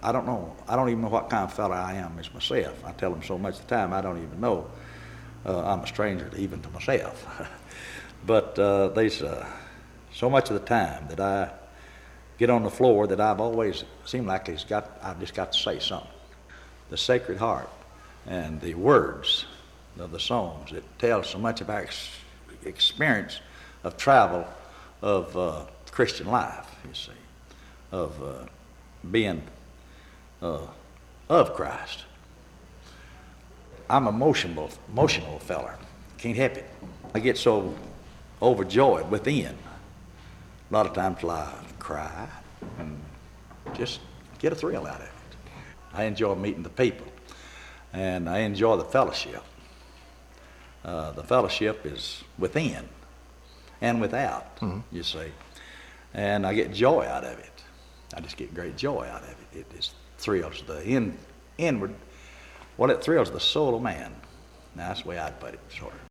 I don't know. I don't even know what kind of fella I am as myself. I tell them so much of the time I don't even know. I'm a stranger even to myself. But there's so much of the time that I get on the floor that I've always seemed like I've just got to say something. The Sacred Heart and the words of the songs, it tells so much of our experience of travel of Christian life, you see, of being of Christ. I'm an emotional feller. Can't help it. I get so overjoyed within. A lot of times I cry and just get a thrill out of it. I enjoy meeting the people, and I enjoy the fellowship. The fellowship is within and without, you see. And I get joy out of it. I just get great joy out of it. It just thrills the inward. Well, it thrills the soul of man. Now, that's the way I'd put it, sort of.